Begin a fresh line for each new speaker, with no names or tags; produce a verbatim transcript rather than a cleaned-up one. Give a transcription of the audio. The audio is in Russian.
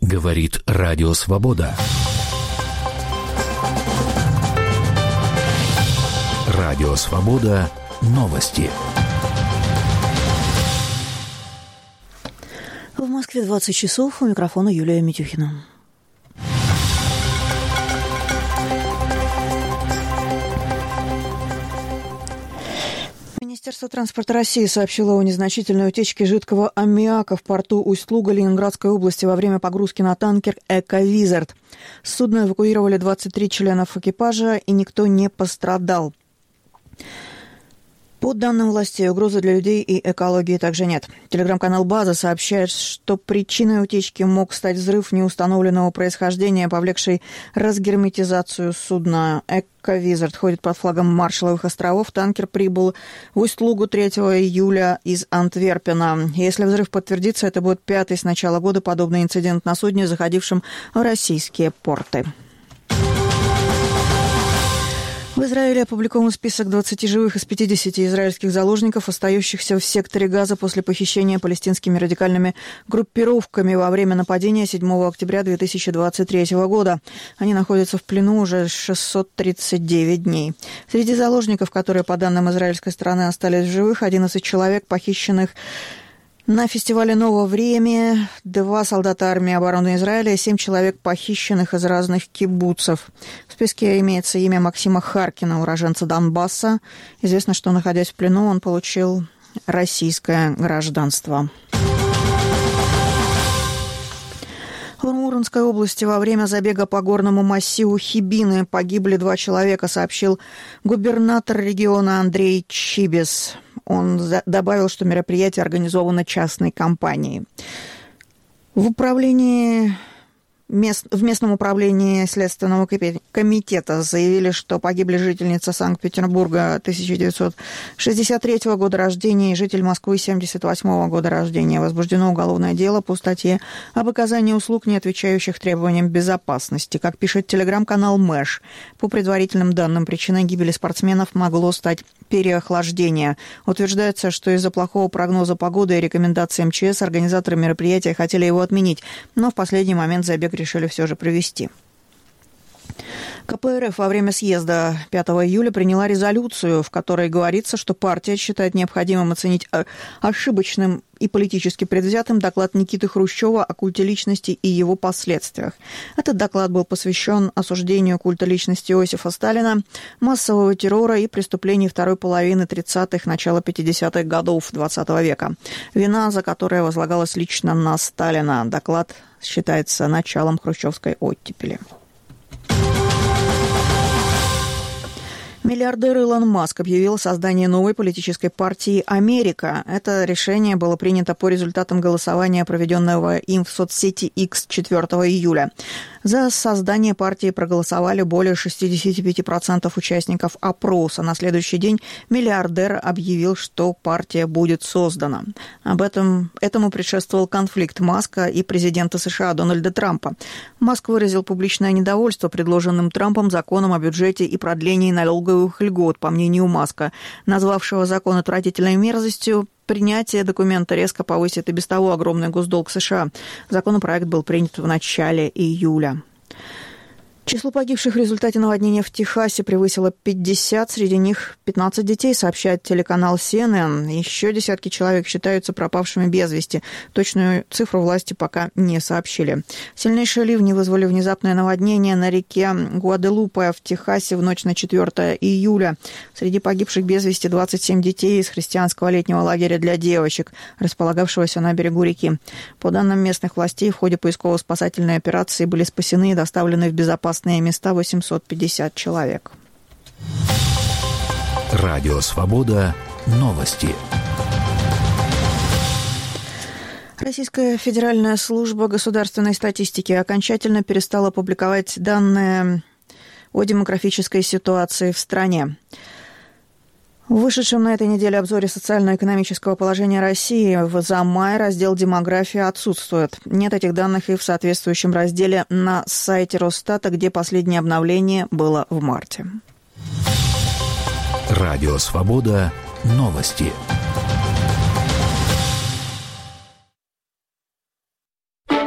Говорит Радио Свобода. Радио Свобода. Новости.
В Москве двадцать часов. У микрофона Юлия Митюхина. Министерство транспорта России сообщило о незначительной утечке жидкого аммиака в порту Усть-Луга Ленинградской области во время погрузки на танкер «Эко-Визард». С судна эвакуировали двадцать три членов экипажа, и никто не пострадал. По данным властей, угрозы для людей и экологии также нет. Телеграм-канал «База» сообщает, что причиной утечки мог стать взрыв неустановленного происхождения, повлекший разгерметизацию судна. «Эко-Визард» ходит под флагом Маршалловых островов. Танкер прибыл в Усть-Лугу третьего июля из Антверпена. Если взрыв подтвердится, это будет пятый с начала года подобный инцидент на судне, заходившем в российские порты. В Израиле опубликован список двадцати живых из пятидесяти израильских заложников, остающихся в секторе Газа после похищения палестинскими радикальными группировками во время нападения седьмого октября две тысячи двадцать третьего года. Они находятся в плену уже шестьсот тридцать девять дней. Среди заложников, которые, по данным израильской стороны, остались в живых, одиннадцать человек, похищенных на фестивале «Новое время», два солдата армии обороны Израиля и семь человек, похищенных из разных кибуцев. В списке имеется имя Максима Харкина, уроженца Донбасса. Известно, что, находясь в плену, он получил российское гражданство. В Мурманской области во время забега по горному массиву Хибины погибли два человека, сообщил губернатор региона Андрей Чибис. Он добавил, что мероприятие организовано частной компанией. В управлении... Мест, в местном управлении Следственного комитета заявили, что погибли жительница Санкт-Петербурга тысяча девятьсот шестьдесят третьего года рождения и житель Москвы семьдесят восьмого года рождения. Возбуждено уголовное дело по статье об оказании услуг, не отвечающих требованиям безопасности. Как пишет телеграм-канал Мэш, по предварительным данным, причиной гибели спортсменов могло стать переохлаждение. Утверждается, что из-за плохого прогноза погоды и рекомендаций эм че эс организаторы мероприятия хотели его отменить, но в последний момент забег решили все же провести. ка пэ эр эф во время съезда пятого июля приняла резолюцию, в которой говорится, что партия считает необходимым оценить ошибочным и политически предвзятым доклад Никиты Хрущева о культе личности и его последствиях. Этот доклад был посвящен осуждению культа личности Иосифа Сталина, массового террора и преступлений второй половины тридцатых, начала пятидесятых годов двадцатого века. Вина, за которая возлагалась лично на Сталина. Доклад считается началом хрущевской оттепели. Миллиардер Илон Маск объявил создание новой политической партии «Америка». Это решение было принято по результатам голосования, проведенного им в соцсети X четвёртого июля. За создание партии проголосовали более шестьдесят пять процентов участников опроса. На следующий день миллиардер объявил, что партия будет создана. Об этом этому предшествовал конфликт Маска и президента США Дональда Трампа. Маск выразил публичное недовольство предложенным Трампом законом о бюджете и продлении налоговых льгот, по мнению Маска, назвавшего закон отвратительной мерзостью. Принятие документа резко повысит и без того огромный госдолг США. Законопроект был принят в начале июля. Число погибших в результате наводнения в Техасе превысило пятьдесят, среди них пятнадцать детей, сообщает телеканал си эн эн. Еще десятки человек считаются пропавшими без вести. Точную цифру власти пока не сообщили. Сильнейшие ливни вызвали внезапное наводнение на реке Гуаделупе в Техасе в ночь на четвёртое июля. Среди погибших без вести двадцать семь детей из христианского летнего лагеря для девочек, располагавшегося на берегу реки. По данным местных властей, в ходе поисково-спасательной операции были спасены и доставлены в безопасность места восемьсот пятьдесят человек.
Радио Свобода. Новости.
Российская федеральная служба государственной статистики окончательно перестала публиковать данные о демографической ситуации в стране. В вышедшем на этой неделе обзоре социально-экономического положения России за май раздел «Демография» отсутствует. Нет этих данных и в соответствующем разделе на сайте Росстата, где последнее обновление было в марте.
Радио «Свобода». Новости.